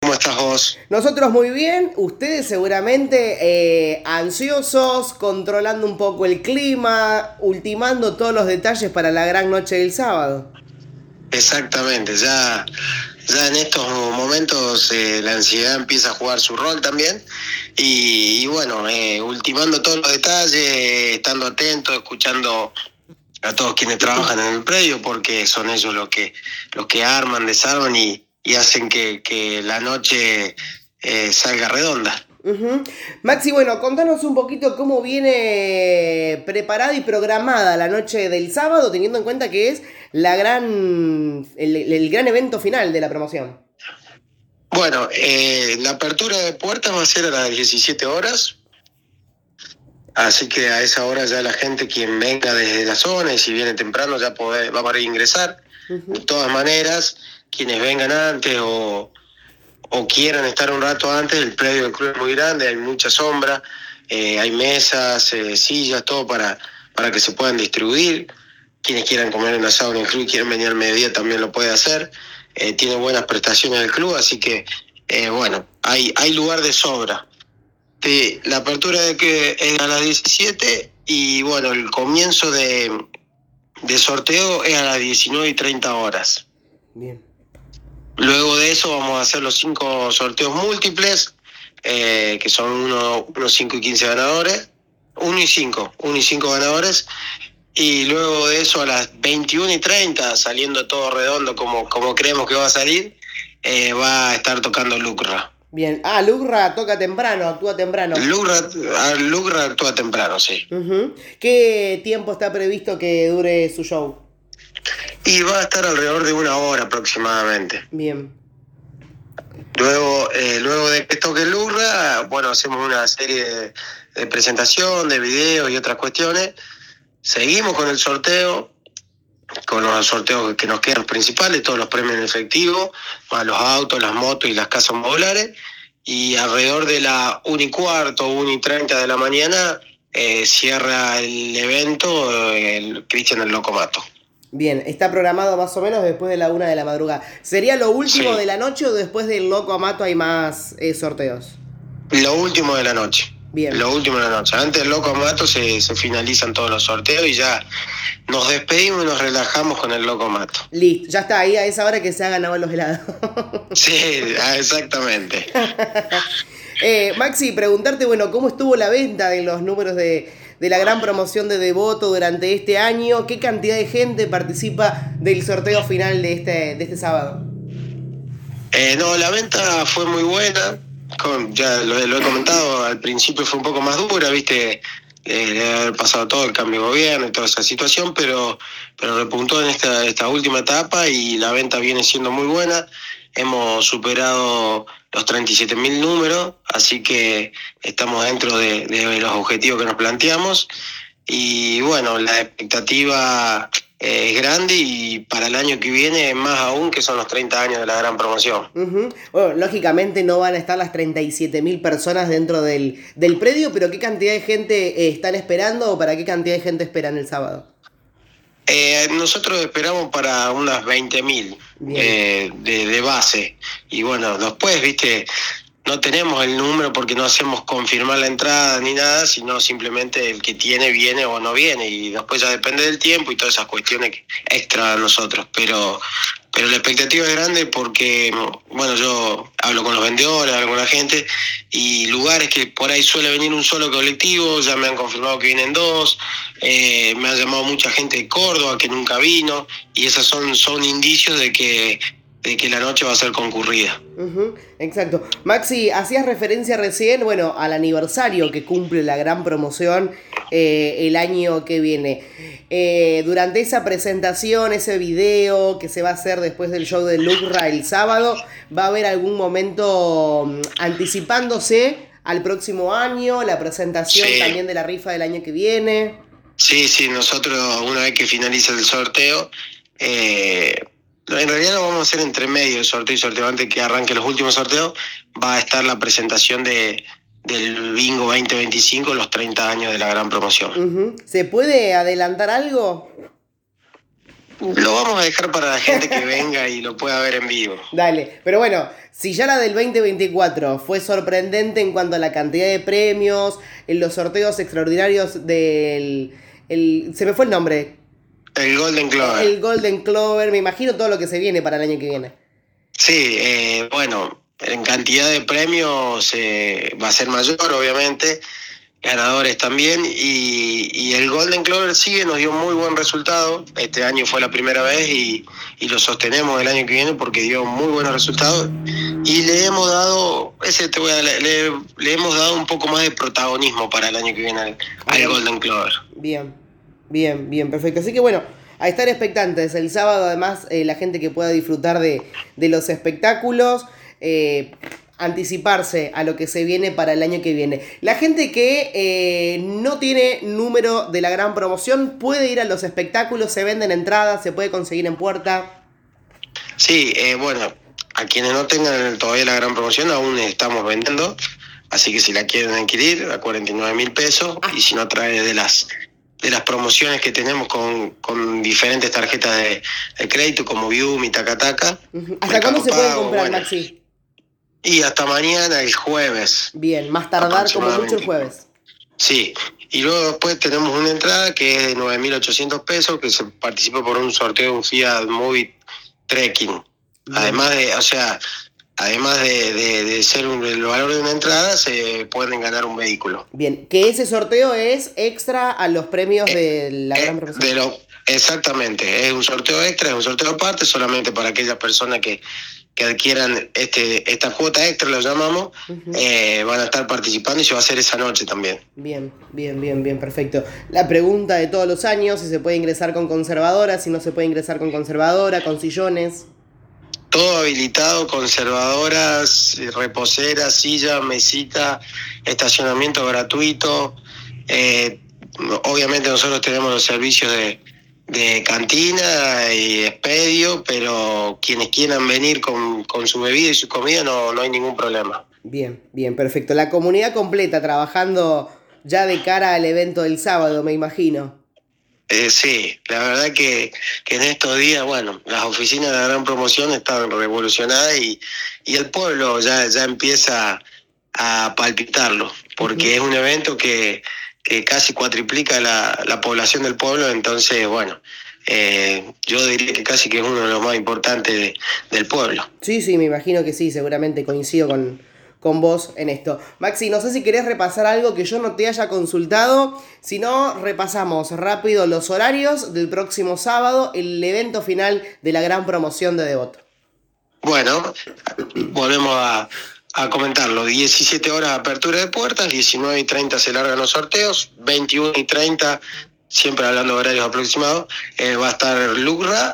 ¿Cómo estás vos? Nosotros muy bien, ustedes seguramente ansiosos, controlando un poco el clima, ultimando todos los detalles para la gran noche del sábado. Exactamente, ya en estos momentos la ansiedad empieza a jugar su rol también y bueno, ultimando todos los detalles, estando atento, escuchando a todos quienes trabajan en el predio porque son ellos los que arman, desarman y hacen que la noche salga redonda. Ujú. Maxi, bueno, contanos un poquito cómo viene preparada y programada la noche del sábado, teniendo en cuenta que es el gran evento final de la promoción. Bueno, la apertura de puertas va a ser a las 17 horas. Así que a esa hora ya la gente quien venga desde la zona y si viene temprano ya va a poder ingresar. Ujú. De todas maneras, quienes vengan antes o quieran estar un rato antes, el predio del club es muy grande, hay mucha sombra, hay mesas, sillas, todo para que se puedan distribuir. Quienes quieran comer en asado en el club y quieren venir al mediodía también lo puede hacer. Tiene buenas prestaciones el club, así que bueno, hay lugar de sobra. Sí, la apertura de que es a las 17 y bueno, el comienzo de sorteo es a las 19:30 horas. Bien. Luego de eso vamos a hacer los 5 sorteos múltiples, que son unos 5 y 15 ganadores, 1 y 5 ganadores, y luego de eso a las 21:30, saliendo todo redondo como creemos que va a salir, va a estar tocando Lucra. Bien. Ah, Lugra toca temprano, actúa temprano. Lucra actúa temprano, sí. Ujú. ¿Qué tiempo está previsto que dure su show? Y va a estar alrededor de 1 hora aproximadamente. Bien. Luego de que toque el Lurra, bueno, hacemos una serie de presentación, de videos y otras cuestiones. Seguimos con el sorteo, con los sorteos que nos quedan los principales, todos los premios en efectivo, más los autos, las motos y las casas modulares. Y alrededor de la 1:15, 1:30 de la mañana, cierra el evento el Cristian el Locomato. Bien, está programado más o menos después de la 1 de la madrugada. ¿Sería lo último de Sí, la noche o después del Loco Amato hay más sorteos? lo último de la noche. Bien, Lo último de la noche. Antes del Loco Mato se finalizan todos los sorteos y ya nos despedimos y nos relajamos con el Loco Mato. listo. Ya está ahí a esa hora que se hagan agua los helados. Sí, exactamente. Maxi, preguntarte, bueno, ¿cómo estuvo la venta de los números de la gran promoción de Devoto durante este año? ¿Qué cantidad de gente participa del sorteo final de este sábado? No, la venta fue muy buena. Ya lo he comentado, al principio fue un poco más dura, viste, de haber pasado todo el cambio de gobierno y toda esa situación, pero repuntó en esta última etapa y la venta viene siendo muy buena. Hemos superado los 37.000 números, así que estamos dentro de los objetivos que nos planteamos. Y bueno, la expectativa es grande y para el año que viene más aún, que son los 30 años de la gran promoción. Ujú. Bueno, lógicamente no van a estar las 37.000 personas dentro del predio, pero ¿qué cantidad de gente están esperando o para qué cantidad de gente esperan el sábado? Nosotros esperamos para unas 20.000 Bien. de base. Y bueno, después, viste, no tenemos el número porque no hacemos confirmar la entrada ni nada, sino simplemente el que tiene viene o no viene. Y después ya depende del tiempo y todas esas cuestiones extra a nosotros. Pero la expectativa es grande porque, bueno, yo hablo con los vendedores, hablo con la gente, y lugares que por ahí suele venir un solo colectivo, ya me han confirmado que vienen 2, me ha llamado mucha gente de Córdoba que nunca vino, y esos son indicios de que la noche va a ser concurrida. Ujú, exacto. Maxi, hacías referencia recién, bueno, al aniversario que cumple la gran promoción el año que viene. Durante esa presentación, ese video que se va a hacer después del show de Lucra el sábado, ¿va a haber algún momento anticipándose al próximo año, la presentación Sí, también de la rifa del año que viene? sí, nosotros una vez que finaliza el sorteo, en realidad lo vamos a hacer entre medio de sorteo y sorteo. Antes que arranque los últimos sorteos, va a estar la presentación del Bingo 2025, los 30 años de la gran promoción. Ujú. ¿Se puede adelantar algo? Lo vamos a dejar para la gente que venga y lo pueda ver en vivo. Dale, pero bueno, si ya la del 2024 fue sorprendente en cuanto a la cantidad de premios, en los sorteos extraordinarios se me fue el nombre. El Golden Clover. El Golden Clover, me imagino todo lo que se viene para el año que viene. Sí, bueno, en cantidad de premios va a ser mayor, obviamente, ganadores también, y el Golden Clover sigue, nos dio muy buen resultado. Este año fue la primera vez y lo sostenemos el año que viene porque dio muy buenos resultados, y le hemos dado, le hemos dado un poco más de protagonismo para el año que viene al Golden Clover. Bien, perfecto. Así que bueno, a estar expectantes. El sábado, además, la gente que pueda disfrutar de los espectáculos, anticiparse a lo que se viene para el año que viene. La gente que no tiene número de la gran promoción puede ir a los espectáculos, se venden entradas, se puede conseguir en puerta. Sí, bueno, a quienes no tengan todavía la gran promoción aún estamos vendiendo, así que si la quieren adquirir a 49.000 pesos, y si no, trae de las promociones que tenemos con diferentes tarjetas de crédito como Vium y Tacataca. ¿Hasta cuándo se pueden comprar, Maxi? Y hasta mañana, el jueves. Bien, más tardar como mucho el jueves. Sí, y luego después tenemos una entrada que es de 9.800 pesos, que se participa por un sorteo de un Fiat Mobi Trekking. Bien. Además de ser el valor de una entrada, se pueden ganar un vehículo. Bien, que ese sorteo es extra a los premios de la gran promoción. Exactamente, es un sorteo extra, es un sorteo aparte, solamente para aquellas personas que adquieran esta cuota extra, lo llamamos, van a estar participando y se va a hacer esa noche también. Bien, perfecto. La pregunta de todos los años, si se puede ingresar con conservadora, si no se puede ingresar con conservadora, con sillones. Todo habilitado, conservadoras, reposeras, silla, mesita, estacionamiento gratuito. Obviamente nosotros tenemos los servicios de cantina y expedio, pero quienes quieran venir con su bebida y su comida no hay ningún problema. Bien, perfecto. La comunidad completa trabajando ya de cara al evento del sábado, me imagino. Sí, la verdad que en estos días, bueno, las oficinas de la gran promoción están revolucionadas y el pueblo ya empieza a palpitarlo, porque es un evento que casi cuatriplica la población del pueblo, entonces, bueno, yo diría que casi que es uno de los más importantes del pueblo. Sí, me imagino que sí, seguramente coincido con vos en esto. Maxi, no sé si querés repasar algo que yo no te haya consultado, si no, repasamos rápido los horarios del próximo sábado, el evento final de la gran promoción de Devoto. Bueno, volvemos a comentarlo. 17 horas apertura de puertas, 19:30 se largan los sorteos, 21:30, siempre hablando de horarios aproximados, va a estar Lucra,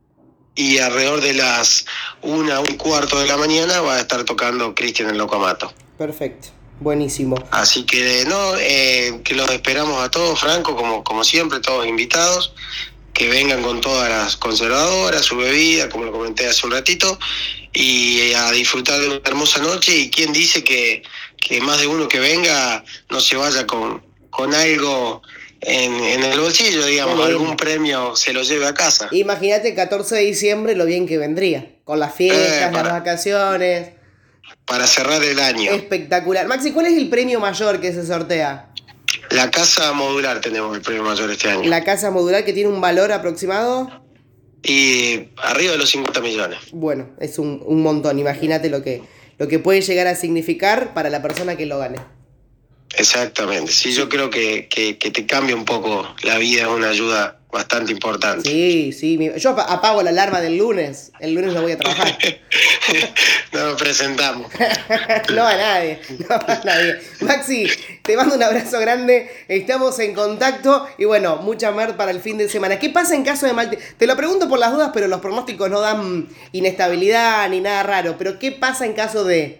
y alrededor de las 1:15 de la mañana va a estar tocando Cristian el Loco Amato. Perfecto, buenísimo. Así que que los esperamos a todos, Franco, como siempre, todos invitados, que vengan con todas las conservadoras, su bebida, como lo comenté hace un ratito, y a disfrutar de una hermosa noche. Y quién dice que más de uno que venga no se vaya con algo en el bolsillo, digamos, bueno, algún premio se lo lleve a casa. Imagínate el 14 de diciembre lo bien que vendría, con las fiestas, las vacaciones. Para cerrar el año. Espectacular. Maxi, ¿cuál es el premio mayor que se sortea? La casa modular tenemos el premio mayor este año. La casa modular, que tiene un valor aproximado. Y arriba de los 50 millones. Bueno, es un montón. Imagínate lo que puede llegar a significar para la persona que lo gane. Exactamente. Sí, yo creo que te cambia un poco la vida, es una ayuda bastante importante. Sí. Yo apago la alarma del lunes. El lunes no voy a trabajar. No nos presentamos. No a nadie. Maxi, te mando un abrazo grande. Estamos en contacto. Y bueno, mucha mer para el fin de semana. ¿Qué pasa en caso de mal tiempo? Te lo pregunto por las dudas, pero los pronósticos no dan inestabilidad ni nada raro. Pero ¿qué pasa en caso de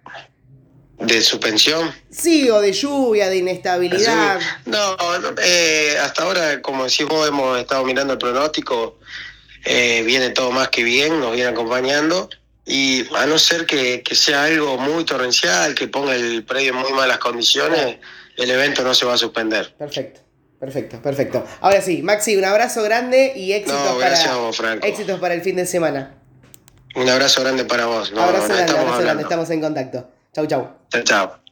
suspensión? Sí, o de lluvia, de inestabilidad. No, hasta ahora, como decís vos, hemos estado mirando el pronóstico, viene todo más que bien, nos viene acompañando, y a no ser que sea algo muy torrencial, que ponga el predio en muy malas condiciones, el evento no se va a suspender. Perfecto. Perfecto, perfecto. Ahora sí, Maxi, un abrazo grande y Gracias a vos, Franco. éxitos para el fin de semana. Un abrazo grande para vos. Abrazo grande, estamos en contacto. Chau, chau. Chao.